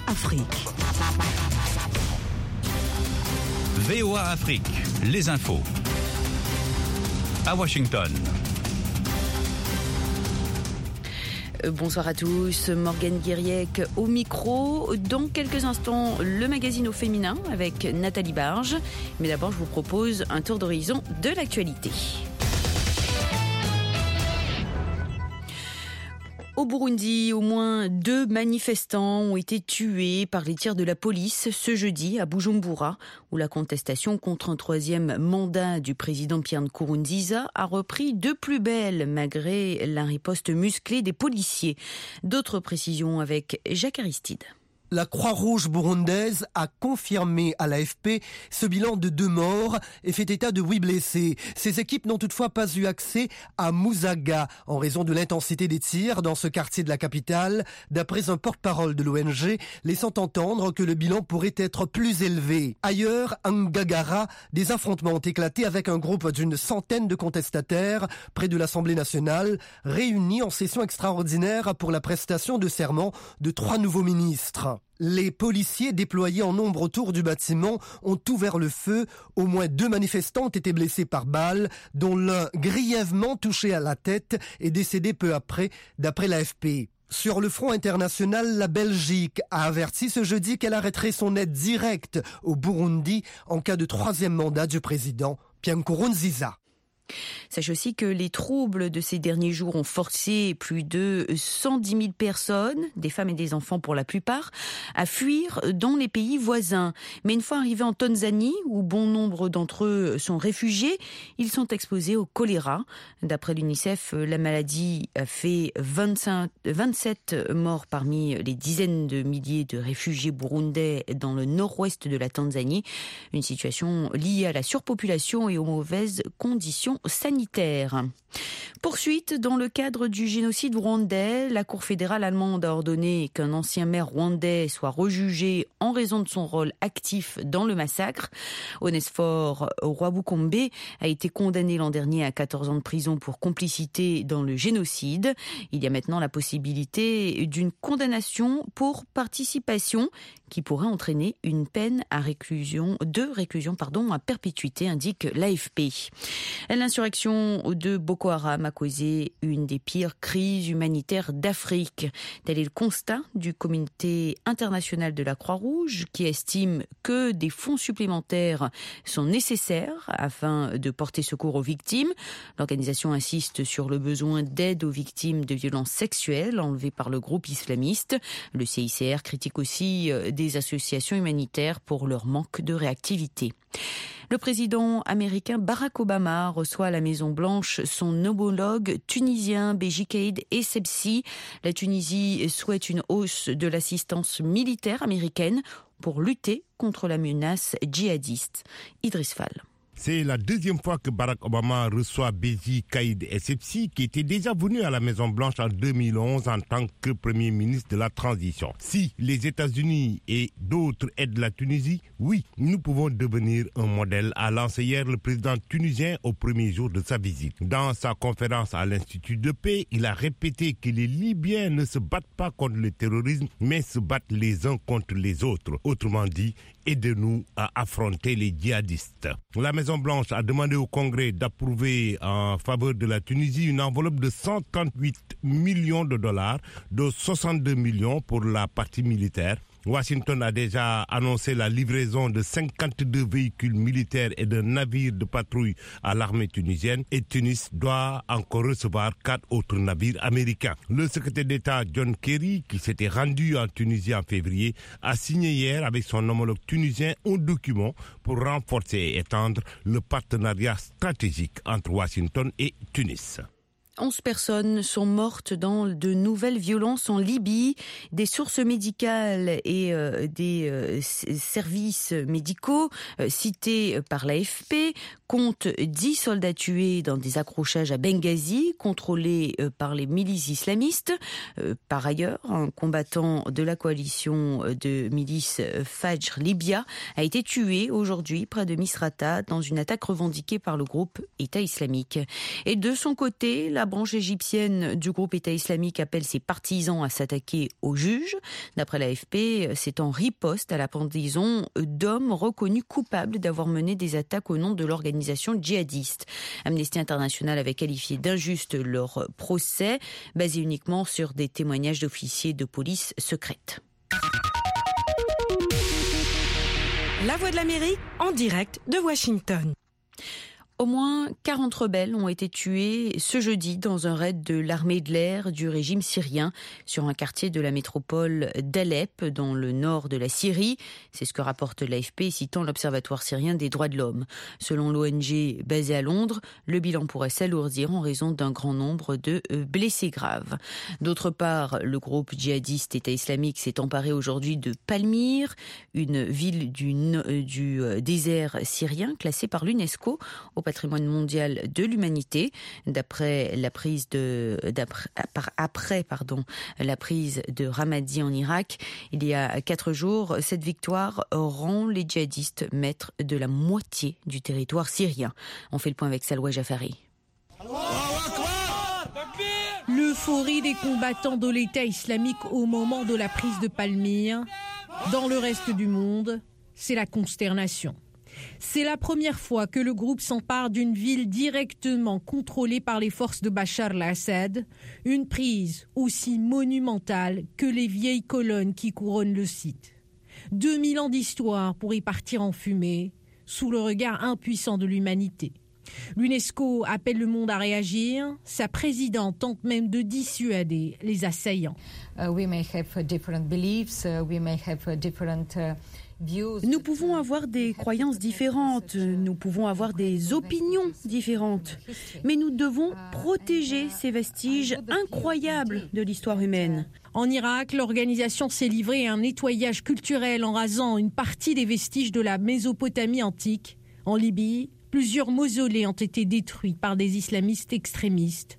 Afrique. VOA Afrique, les infos. À Washington. Bonsoir à tous, Morgane Guiriec au micro. Dans quelques instants, le magazine au féminin avec Nathalie Barge. Mais d'abord, je vous propose un tour d'horizon de l'actualité. Au Burundi, au moins 2 manifestants ont été tués par les tirs de la police ce jeudi à Bujumbura, où la contestation contre un 3e mandat du président Pierre Nkurunziza a repris de plus belle malgré la riposte musclée des policiers. D'autres précisions avec Jacques Aristide. La Croix-Rouge burundaise a confirmé à l'AFP ce bilan de 2 morts et fait état de 8 blessés. Ces équipes n'ont toutefois pas eu accès à Musaga en raison de l'intensité des tirs dans ce quartier de la capitale, d'après un porte-parole de l'ONG, laissant entendre que le bilan pourrait être plus élevé. Ailleurs, à Ngagara, des affrontements ont éclaté avec un groupe d'une centaine de contestataires près de l'Assemblée nationale, réunis en session extraordinaire pour la prestation de serment de 3 nouveaux ministres. Les policiers déployés en nombre autour du bâtiment ont ouvert le feu. Au moins 2 manifestants ont été blessés par balle, dont l'un grièvement touché à la tête et décédé peu après, d'après l'AFP. Sur le front international, la Belgique a averti ce jeudi qu'elle arrêterait son aide directe au Burundi en cas de 3e mandat du président Pierre Nkurunziza. Sache aussi que les troubles de ces derniers jours ont forcé plus de 110 000 personnes, des femmes et des enfants pour la plupart, à fuir dans les pays voisins. Mais une fois arrivés en Tanzanie, où bon nombre d'entre eux sont réfugiés, ils sont exposés au choléra. D'après l'UNICEF, la maladie a fait 27 morts parmi les dizaines de milliers de réfugiés burundais dans le nord-ouest de la Tanzanie. Une situation liée à la surpopulation et aux mauvaises conditions sanitaire. Poursuite, dans le cadre du génocide rwandais, la Cour fédérale allemande a ordonné qu'un ancien maire rwandais soit rejugé en raison de son rôle actif dans le massacre. Onesphore Rwabukombe a été condamné l'an dernier à 14 ans de prison pour complicité dans le génocide. Il y a maintenant la possibilité d'une condamnation pour participation qui pourrait entraîner une peine à réclusion à perpétuité, indique l'AFP. L'insurrection de Boko Haram a causé une des pires crises humanitaires d'Afrique. Tel est le constat du comité international de la Croix-Rouge qui estime que des fonds supplémentaires sont nécessaires afin de porter secours aux victimes. L'organisation insiste sur le besoin d'aide aux victimes de violences sexuelles enlevées par le groupe islamiste. Le CICR critique aussi des associations humanitaires pour leur manque de réactivité. Le président américain Barack Obama reçoit à la Maison-Blanche son homologue tunisien Béji Caïd Essebsi. La Tunisie souhaite une hausse de l'assistance militaire américaine pour lutter contre la menace djihadiste. Idriss Fall. C'est la 2e fois que Barack Obama reçoit Béji Caïd Essebsi, qui était déjà venu à la Maison-Blanche en 2011 en tant que Premier ministre de la Transition. Si les États-Unis et d'autres aident la Tunisie, oui, nous pouvons devenir un modèle, a lancé hier le président tunisien au premier jour de sa visite. Dans sa conférence à l'Institut de paix, il a répété que les Libyens ne se battent pas contre le terrorisme, mais se battent les uns contre les autres. Autrement dit, aidez-nous à affronter les djihadistes. La Maison-Blanche a demandé au Congrès d'approuver en faveur de la Tunisie une enveloppe de 138 millions de dollars, de 62 millions pour la partie militaire. Washington a déjà annoncé la livraison de 52 véhicules militaires et d'un navire de patrouille à l'armée tunisienne et Tunis doit encore recevoir 4 autres navires américains. Le secrétaire d'État John Kerry, qui s'était rendu en Tunisie en février, a signé hier avec son homologue tunisien un document pour renforcer et étendre le partenariat stratégique entre Washington et Tunis. 11 personnes sont mortes dans de nouvelles violences en Libye. Des sources médicales et des services médicaux cités par l'AFP compte 10 soldats tués dans des accrochages à Benghazi, contrôlés par les milices islamistes. Par ailleurs, un combattant de la coalition de milices Fajr Libya a été tué aujourd'hui près de Misrata dans une attaque revendiquée par le groupe État islamique. Et de son côté, la branche égyptienne du groupe État islamique appelle ses partisans à s'attaquer aux juges. D'après l'AFP, c'est en riposte à la pendaison d'hommes reconnus coupables d'avoir mené des attaques au nom de l'organisation djihadiste. Amnesty International avait qualifié d'injuste leur procès, basé uniquement sur des témoignages d'officiers de police secrètes. La Voix de l'Amérique en direct de Washington. Au moins 40 rebelles ont été tués ce jeudi dans un raid de l'armée de l'air du régime syrien sur un quartier de la métropole d'Alep, dans le nord de la Syrie. C'est ce que rapporte l'AFP, citant l'Observatoire syrien des droits de l'homme. Selon l'ONG basée à Londres, le bilan pourrait s'alourdir en raison d'un grand nombre de blessés graves. D'autre part, le groupe djihadiste État islamique s'est emparé aujourd'hui de Palmyre, une ville du désert syrien classée par l'UNESCO au patrimoine mondial de l'humanité. Après la prise de Ramadi en Irak, il y a 4 jours, cette victoire rend les djihadistes maîtres de la moitié du territoire syrien. On fait le point avec Salwa Jafari. L'euphorie des combattants de l'État islamique au moment de la prise de Palmyre. Dans le reste du monde, c'est la consternation. C'est la première fois que le groupe s'empare d'une ville directement contrôlée par les forces de Bachar al-Assad, une prise aussi monumentale que les vieilles colonnes qui couronnent le site. 2000 ans d'histoire pour y partir en fumée, sous le regard impuissant de l'humanité. L'UNESCO appelle le monde à réagir. Sa présidente tente même de dissuader les assaillants. Nous pouvons avoir des croyances différentes, nous pouvons avoir des opinions différentes, mais nous devons protéger ces vestiges incroyables de l'histoire humaine. En Irak, l'organisation s'est livrée à un nettoyage culturel en rasant une partie des vestiges de la Mésopotamie antique. En Libye, plusieurs mausolées ont été détruits par des islamistes extrémistes.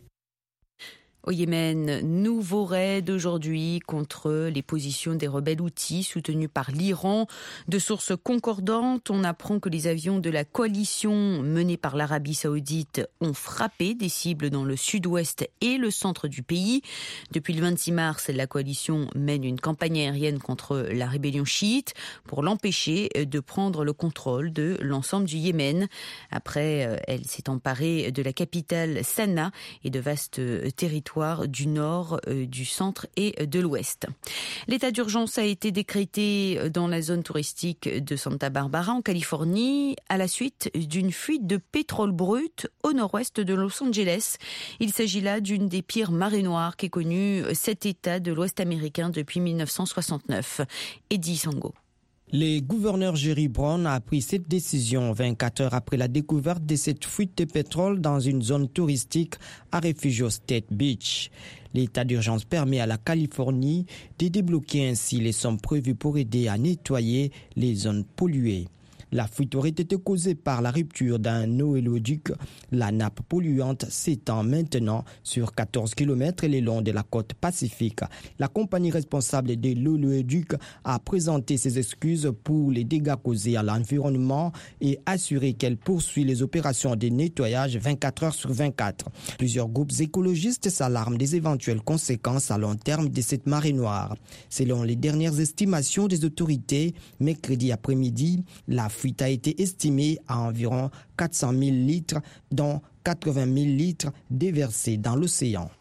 Au Yémen, nouveau raid aujourd'hui contre les positions des rebelles houthis soutenus par l'Iran. De sources concordantes, on apprend que les avions de la coalition menée par l'Arabie saoudite ont frappé des cibles dans le sud-ouest et le centre du pays. Depuis le 26 mars, la coalition mène une campagne aérienne contre la rébellion chiite pour l'empêcher de prendre le contrôle de l'ensemble du Yémen. Après, elle s'est emparée de la capitale Sanaa et de vastes territoires du nord, du centre et de l'ouest. L'état d'urgence a été décrété dans la zone touristique de Santa Barbara en Californie à la suite d'une fuite de pétrole brut au nord-ouest de Los Angeles. Il s'agit là d'une des pires marées noires qu'ait connue cet état de l'ouest américain depuis 1969. Eddie Sango. Le gouverneur Jerry Brown a pris cette décision 24 heures après la découverte de cette fuite de pétrole dans une zone touristique à Refugio State Beach. L'état d'urgence permet à la Californie de débloquer ainsi les sommes prévues pour aider à nettoyer les zones polluées. La fuite aurait été causée par la rupture d'un oléoduc. La nappe polluante s'étend maintenant sur 14 km le long de la côte Pacifique. La compagnie responsable de l'oléoduc a présenté ses excuses pour les dégâts causés à l'environnement et assuré qu'elle poursuit les opérations de nettoyage 24 heures sur 24. Plusieurs groupes écologistes s'alarment des éventuelles conséquences à long terme de cette marée noire. Selon les dernières estimations des autorités, mercredi après-midi, la fuite a été estimée à environ 400 000 litres, dont 80 000 litres déversés dans l'océan.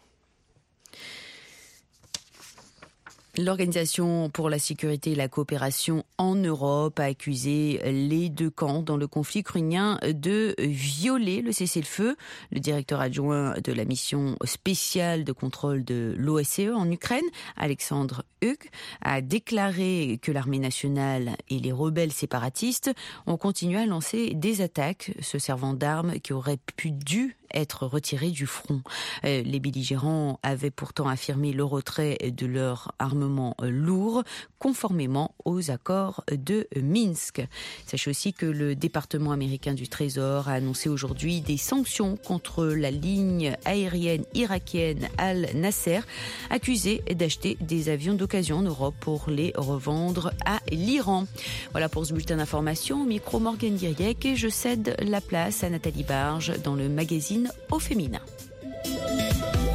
L'Organisation pour la sécurité et la coopération en Europe a accusé les deux camps dans le conflit ukrainien de violer le cessez-le-feu. Le directeur adjoint de la mission spéciale de contrôle de l'OSCE en Ukraine, Alexandre Hug, a déclaré que l'armée nationale et les rebelles séparatistes ont continué à lancer des attaques se servant d'armes qui auraient dû être retirés du front. Les belligérants avaient pourtant affirmé le retrait de leur armement lourd, conformément aux accords de Minsk. Sachez aussi que le département américain du Trésor a annoncé aujourd'hui des sanctions contre la ligne aérienne irakienne Al-Nasser, accusée d'acheter des avions d'occasion en Europe pour les revendre à l'Iran. Voilà pour ce bulletin d'information. Au micro, Morgane Guiriec, et je cède la place à Nathalie Barge dans le magazine Au Féminin.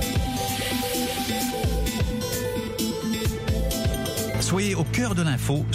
Soyez au cœur de l'info